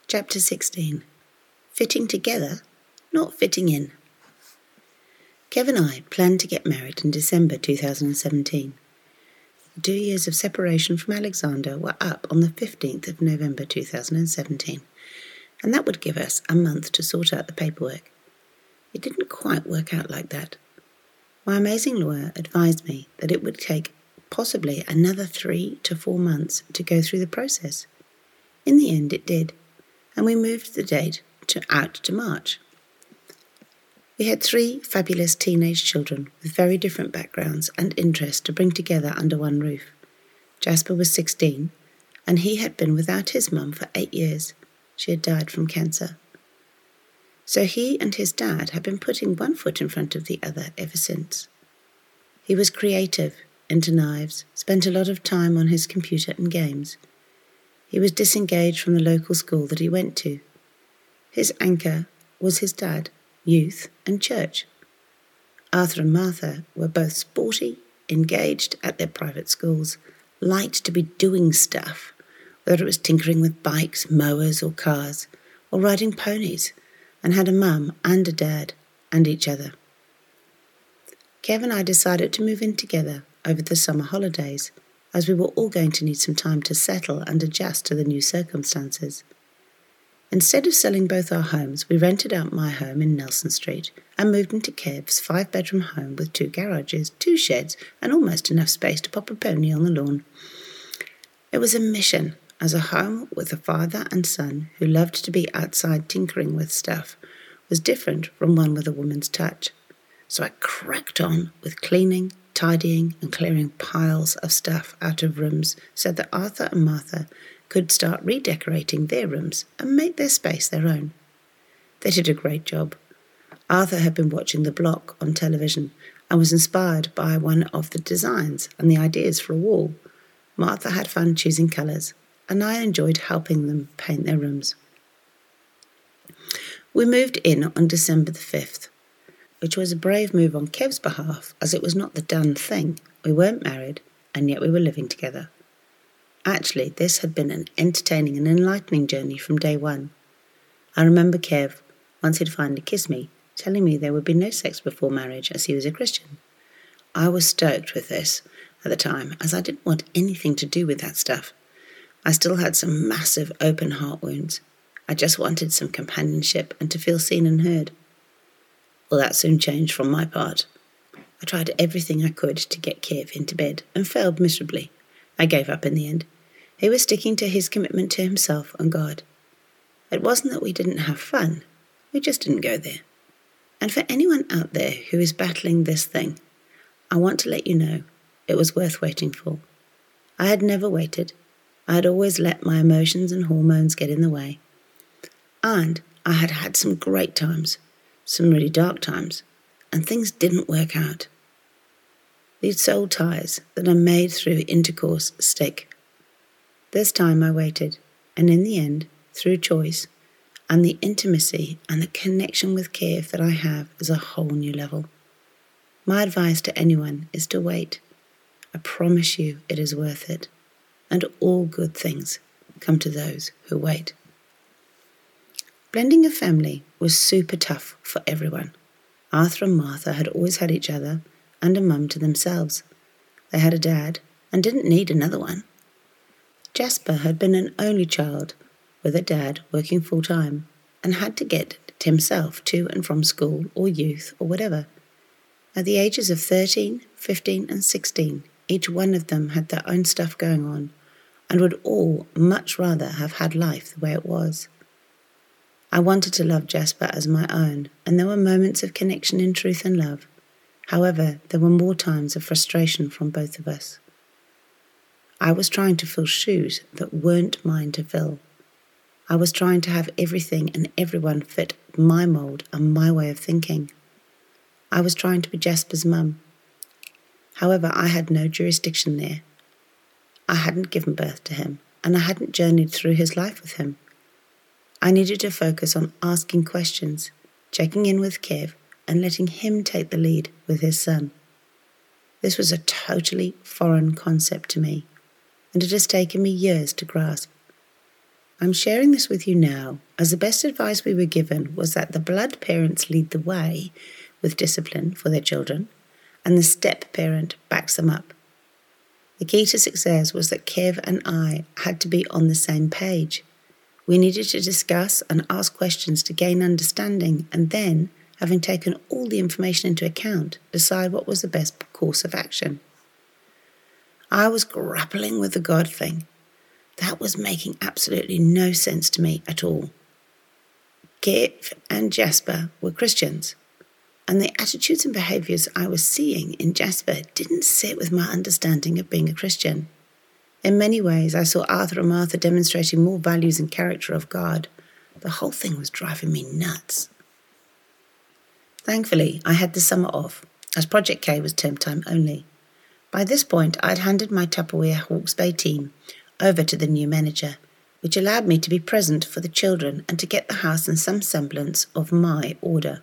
Chapter 16. Fitting together, not fitting in. Kev and I planned to get married in December 2017. The 2 years of separation from Alexander were up on the 15th of November 2017, and that would give us a month to sort out the paperwork. It didn't quite work out like that. My amazing lawyer advised me that it would take possibly another 3 to 4 months to go through the process. In the end, it did, and we moved the date out to March. We had 3 fabulous teenage children with very different backgrounds and interests to bring together under one roof. Jasper was 16, and he had been without his mum for 8 years. She had died from cancer. So he and his dad had been putting one foot in front of the other ever since. He was creative, into knives, spent a lot of time on his computer and games. He was disengaged from the local school that he went to. His anchor was his dad, youth and church. Arthur and Martha were both sporty, engaged at their private schools, liked to be doing stuff, whether it was tinkering with bikes, mowers or cars, or riding ponies, and had a mum and a dad and each other. Kev and I decided to move in together over the summer holidays, as we were all going to need some time to settle and adjust to the new circumstances. Instead of selling both our homes, we rented out my home in Nelson Street and moved into Kev's 5-bedroom home with 2 garages, 2 sheds, and almost enough space to pop a pony on the lawn. It was a mission, as a home with a father and son who loved to be outside tinkering with stuff was different from one with a woman's touch. So I cracked on with cleaning, tidying and clearing piles of stuff out of rooms so that Arthur and Martha could start redecorating their rooms and make their space their own. They did a great job. Arthur had been watching The Block on television and was inspired by one of the designs and the ideas for a wall. Martha had fun choosing colours, and I enjoyed helping them paint their rooms. We moved in on December the 5th, which was a brave move on Kev's behalf, as it was not the done thing. We weren't married, and yet we were living together. Actually, this had been an entertaining and enlightening journey from day one. I remember Kev, once he'd finally kissed me, telling me there would be no sex before marriage, as he was a Christian. I was stoked with this at the time, as I didn't want anything to do with that stuff. I still had some massive open heart wounds. I just wanted some companionship and to feel seen and heard. Well, that soon changed from my part. I tried everything I could to get Kev into bed and failed miserably. I gave up in the end. He was sticking to his commitment to himself and God. It wasn't that we didn't have fun. We just didn't go there. And for anyone out there who is battling this thing, I want to let you know it was worth waiting for. I had never waited. I had always let my emotions and hormones get in the way. And I had had some great times, some really dark times, and things didn't work out. These soul ties that are made through intercourse stick. This time I waited, and in the end, through choice, and the intimacy and the connection with Kev that I have is a whole new level. My advice to anyone is to wait. I promise you it is worth it, and all good things come to those who wait. Blending a family was super tough for everyone. Arthur and Martha had always had each other and a mum to themselves. They had a dad and didn't need another one. Jasper had been an only child with a dad working full-time and had to get himself to and from school or youth or whatever. At the ages of 13, 15 and 16, each one of them had their own stuff going on and would all much rather have had life the way it was. I wanted to love Jasper as my own, and there were moments of connection in truth and love. However, there were more times of frustration from both of us. I was trying to fill shoes that weren't mine to fill. I was trying to have everything and everyone fit my mould and my way of thinking. I was trying to be Jasper's mum. However, I had no jurisdiction there. I hadn't given birth to him, and I hadn't journeyed through his life with him. I needed to focus on asking questions, checking in with Kev, and letting him take the lead with his son. This was a totally foreign concept to me, and it has taken me years to grasp. I'm sharing this with you now, as the best advice we were given was that the blood parents lead the way with discipline for their children, and the step parent backs them up. The key to success was that Kev and I had to be on the same page. We needed to discuss and ask questions to gain understanding, and then, having taken all the information into account, decide what was the best course of action. I was grappling with the God thing. That was making absolutely no sense to me at all. Kev and Jasper were Christians, and the attitudes and behaviours I was seeing in Jasper didn't sit with my understanding of being a Christian. In many ways, I saw Arthur and Martha demonstrating more values and character of God. The whole thing was driving me nuts. Thankfully, I had the summer off, as Project K was term time only. By this point, I'd handed my Tupperware Hawke's Bay team over to the new manager, which allowed me to be present for the children and to get the house in some semblance of my order.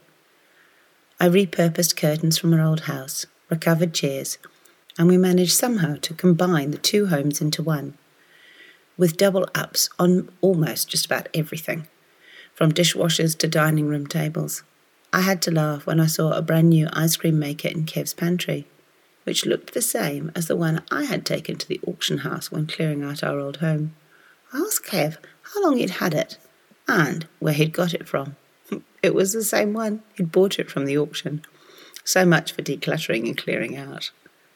I repurposed curtains from our old house, recovered chairs, and we managed somehow to combine the two homes into one, with double ups on almost just about everything, from dishwashers to dining room tables. I had to laugh when I saw a brand new ice cream maker in Kev's pantry, which looked the same as the one I had taken to the auction house when clearing out our old home. I asked Kev how long he'd had it and where he'd got it from. It was the same one. He'd bought it from the auction. So much for decluttering and clearing out.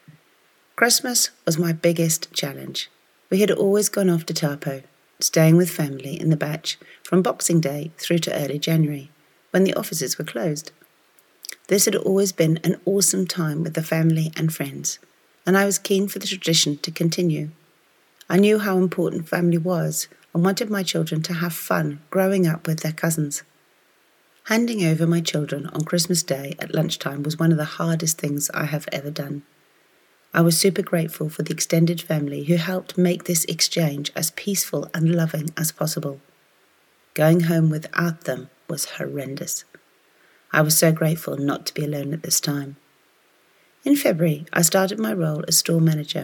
Christmas was my biggest challenge. We had always gone off to Taupo, staying with family in the Batch from Boxing Day through to early January, when the offices were closed. This had always been an awesome time with the family and friends, and I was keen for the tradition to continue. I knew how important family was and wanted my children to have fun growing up with their cousins. Handing over my children on Christmas Day at lunchtime was one of the hardest things I have ever done. I was super grateful for the extended family who helped make this exchange as peaceful and loving as possible. Going home without them was horrendous. I was so grateful not to be alone at this time. In February, I started my role as store manager.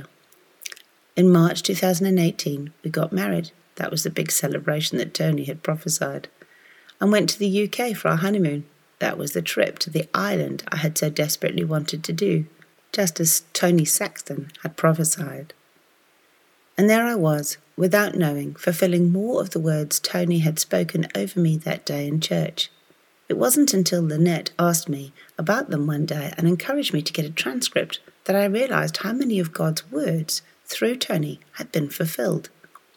In March 2018, we got married. That was the big celebration that Tony had prophesied. And went to the UK for our honeymoon. That was the trip to the island I had so desperately wanted to do, just as Tony Saxton had prophesied. And there I was, without knowing, fulfilling more of the words Tony had spoken over me that day in church. It wasn't until Lynette asked me about them one day and encouraged me to get a transcript that I realised how many of God's words through Tony had been fulfilled.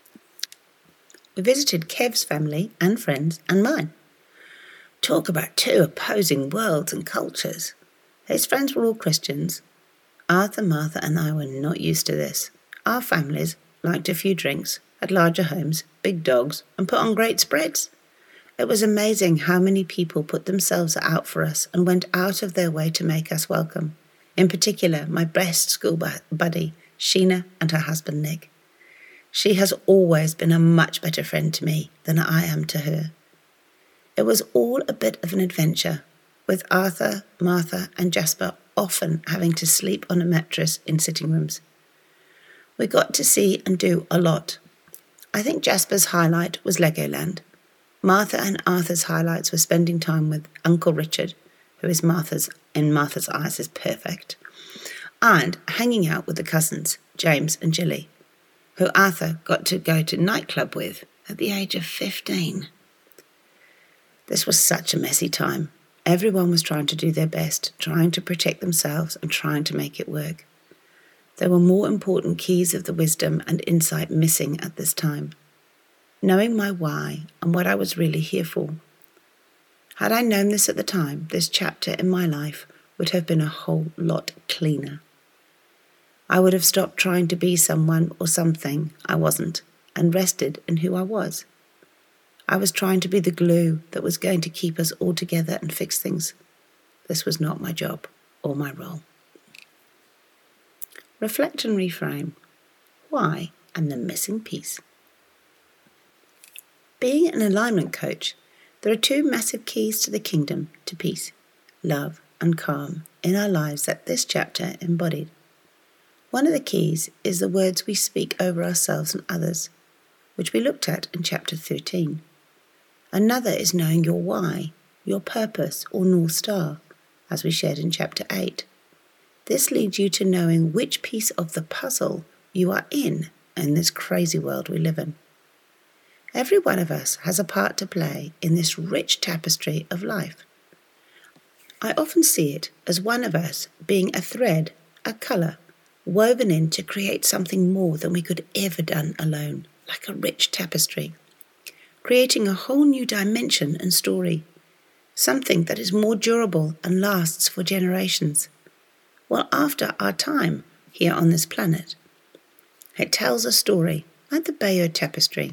We visited Kev's family and friends and mine. Talk about two opposing worlds and cultures. His friends were all Christians. Arthur, Martha and I were not used to this. Our families liked a few drinks, had larger homes, big dogs, and put on great spreads. It was amazing how many people put themselves out for us and went out of their way to make us welcome. In particular, my best school buddy, Sheena, and her husband, Nick. She has always been a much better friend to me than I am to her. It was all a bit of an adventure, with Arthur, Martha, and Jasper often having to sleep on a mattress in sitting rooms. We got to see and do a lot. I think Jasper's highlight was Legoland. Martha and Arthur's highlights were spending time with Uncle Richard, who is in Martha's eyes is perfect, and hanging out with the cousins, James and Jilly, who Arthur got to go to nightclub with at the age of 15. This was such a messy time. Everyone was trying to do their best, trying to protect themselves and trying to make it work. There were more important keys of the wisdom and insight missing at this time. Knowing my why and what I was really here for. Had I known this at the time, this chapter in my life would have been a whole lot cleaner. I would have stopped trying to be someone or something I wasn't and rested in who I was. I was trying to be the glue that was going to keep us all together and fix things. This was not my job or my role. Reflect and reframe. Why and the missing piece. Being an alignment coach, there are two massive keys to the kingdom, to peace, love and calm in our lives that this chapter embodied. One of the keys is the words we speak over ourselves and others. which we looked at in chapter 13. Another is knowing your why, your purpose or North Star, as we shared in chapter 8. This leads you to knowing which piece of the puzzle you are in this crazy world we live in. Every one of us has a part to play in this rich tapestry of life. I often see it as one of us being a thread, a colour, woven in to create something more than we could ever done alone, like a rich tapestry, creating a whole new dimension and story, something that is more durable and lasts for generations, well after our time here on this planet. It tells a story like the Bayeux Tapestry.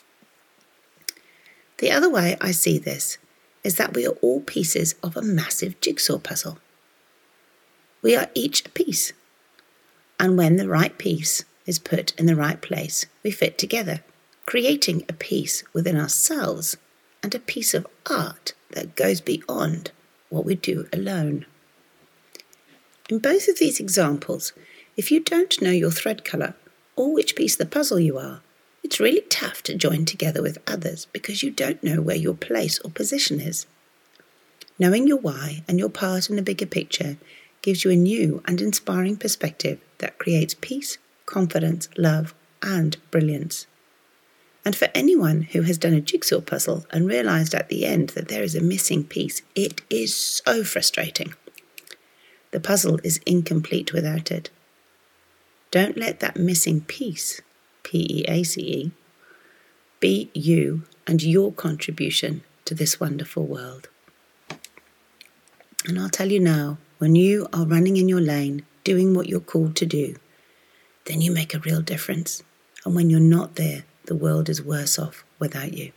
The other way I see this is that we are all pieces of a massive jigsaw puzzle. We are each a piece, and when the right piece is put in the right place, we fit together, creating a piece within ourselves and a piece of art that goes beyond what we do alone. In both of these examples, if you don't know your thread colour or which piece of the puzzle you are, it's really tough to join together with others because you don't know where your place or position is. Knowing your why and your part in the bigger picture gives you a new and inspiring perspective that creates peace, confidence, love, and brilliance. And for anyone who has done a jigsaw puzzle and realised at the end that there is a missing piece, it is so frustrating. The puzzle is incomplete without it. Don't let that missing piece, P-E-A-C-E, be you and your contribution to this wonderful world. And I'll tell you now, when you are running in your lane, doing what you're called to do, then you make a real difference. And when you're not there, the world is worse off without you.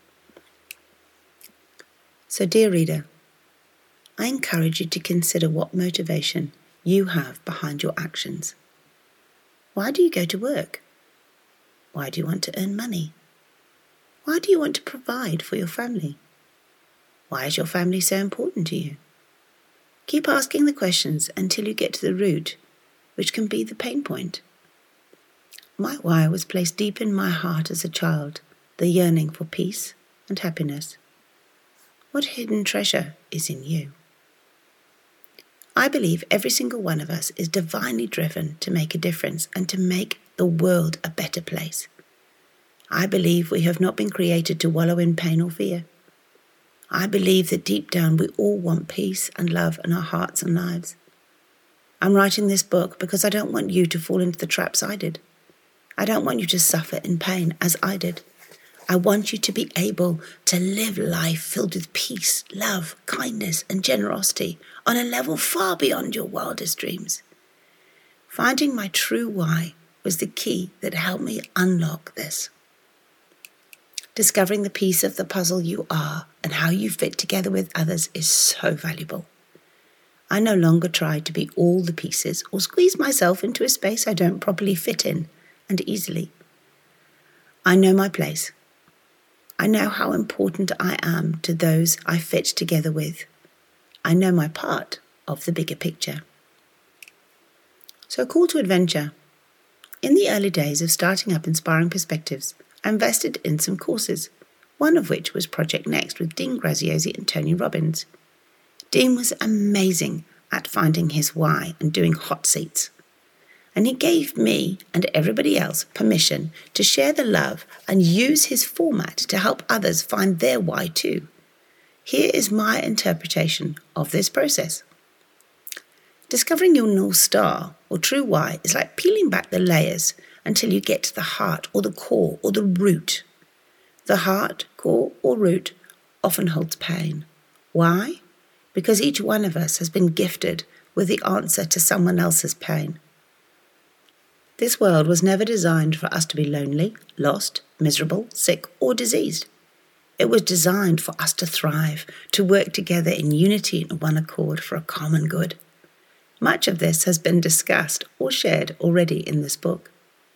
So, dear reader, I encourage you to consider what motivation you have behind your actions. Why do you go to work? Why do you want to earn money? Why do you want to provide for your family? Why is your family so important to you? Keep asking the questions until you get to the root, which can be the pain point. My why was placed deep in my heart as a child, the yearning for peace and happiness. What hidden treasure is in you? I believe every single one of us is divinely driven to make a difference and to make the world a better place. I believe we have not been created to wallow in pain or fear. I believe that deep down we all want peace and love in our hearts and lives. I'm writing this book because I don't want you to fall into the traps I did. I don't want you to suffer in pain as I did. I want you to be able to live life filled with peace, love, kindness, and generosity on a level far beyond your wildest dreams. Finding my true why was the key that helped me unlock this. Discovering the piece of the puzzle you are and how you fit together with others is so valuable. I no longer try to be all the pieces or squeeze myself into a space I don't properly fit in and easily. I know my place. I know how important I am to those I fit together with. I know my part of the bigger picture. So, a call to adventure. In the early days of starting up Inspiring Perspectives, I invested in some courses, one of which was Project Next with Dean Graziosi and Tony Robbins. Dean was amazing at finding his why and doing hot seats. And he gave me and everybody else permission to share the love and use his format to help others find their why too. Here is my interpretation of this process. Discovering your North Star or true why is like peeling back the layers until you get to the heart or the core or the root. The heart, core or root often holds pain. Why? Because each one of us has been gifted with the answer to someone else's pain. This world was never designed for us to be lonely, lost, miserable, sick, or diseased. It was designed for us to thrive, to work together in unity and one accord for a common good. Much of this has been discussed or shared already in this book.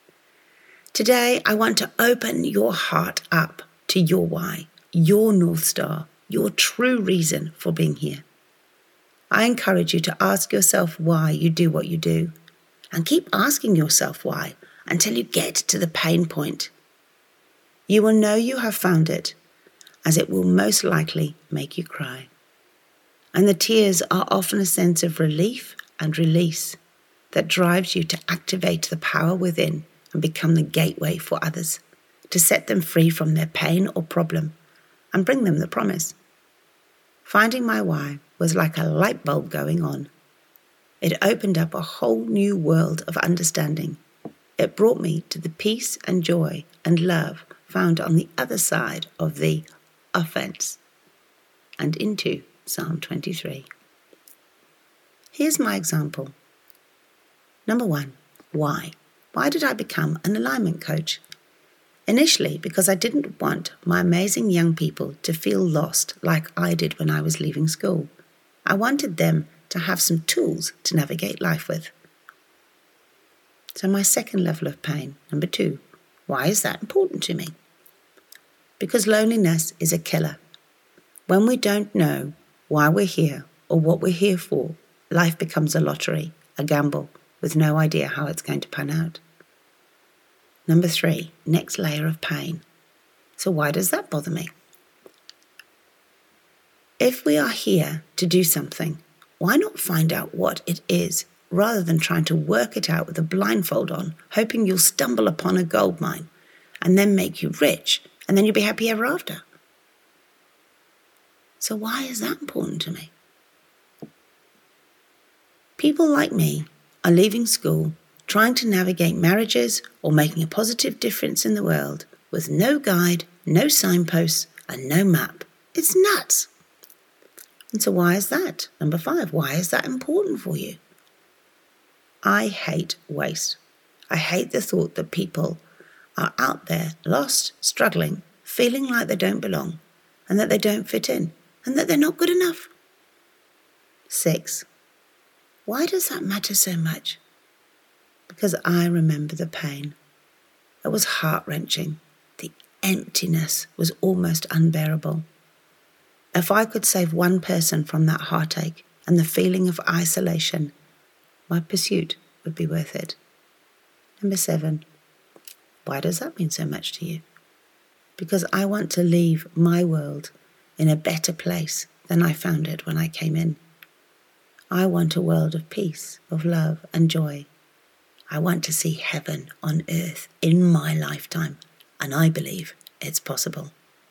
Today, I want to open your heart up to your why, your North Star, your true reason for being here. I encourage you to ask yourself why you do what you do. And keep asking yourself why until you get to the pain point. You will know you have found it, as it will most likely make you cry. And the tears are often a sense of relief and release that drives you to activate the power within and become the gateway for others, to set them free from their pain or problem and bring them the promise. Finding my why was like a light bulb going on. It opened up a whole new world of understanding. It brought me to the peace and joy and love found on the other side of the offense and into Psalm 23. Here's my example. Number 1, why? Why did I become an alignment coach? Initially, because I didn't want my amazing young people to feel lost like I did when I was leaving school. I wanted them to have some tools to navigate life with. So my second level of pain, number 2, why is that important to me? Because loneliness is a killer. When we don't know why we're here or what we're here for, life becomes a lottery, a gamble, with no idea how it's going to pan out. Number 3, next layer of pain. So why does that bother me? If we are here to do something, why not find out what it is rather than trying to work it out with a blindfold on, hoping you'll stumble upon a gold mine and then make you rich and then you'll be happy ever after? So why is that important to me? People like me are leaving school, trying to navigate marriages or making a positive difference in the world with no guide, no signposts, and no map. It's nuts. And so why is that? Number 5, why is that important for you? I hate waste. I hate the thought that people are out there lost, struggling, feeling like they don't belong and that they don't fit in and that they're not good enough. 6, why does that matter so much? Because I remember the pain. It was heart-wrenching. The emptiness was almost unbearable. If I could save one person from that heartache and the feeling of isolation, my pursuit would be worth it. Number 7, why does that mean so much to you? Because I want to leave my world in a better place than I found it when I came in. I want a world of peace, of love and joy. I want to see heaven on earth in my lifetime, and I believe it's possible.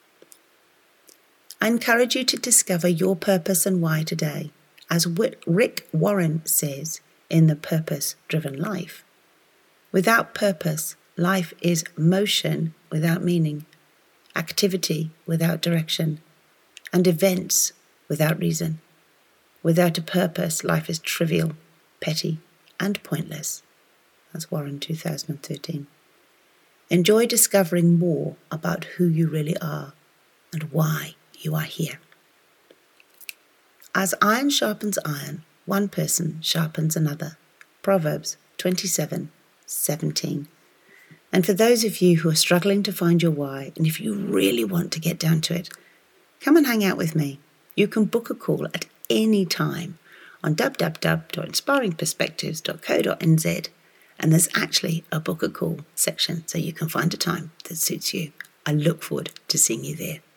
I encourage you to discover your purpose and why today, as Rick Warren says in The Purpose-Driven Life. Without purpose, life is motion without meaning, activity without direction, and events without reason. Without a purpose, life is trivial, petty, and pointless. That's Warren, 2013. Enjoy discovering more about who you really are and why you are here. As iron sharpens iron, one person sharpens another. Proverbs 27:17. And for those of you who are struggling to find your why, and if you really want to get down to it, come and hang out with me. You can book a call at any time on www.inspiringperspectives.co.nz, and there's actually a book a call section so you can find a time that suits you. I look forward to seeing you there.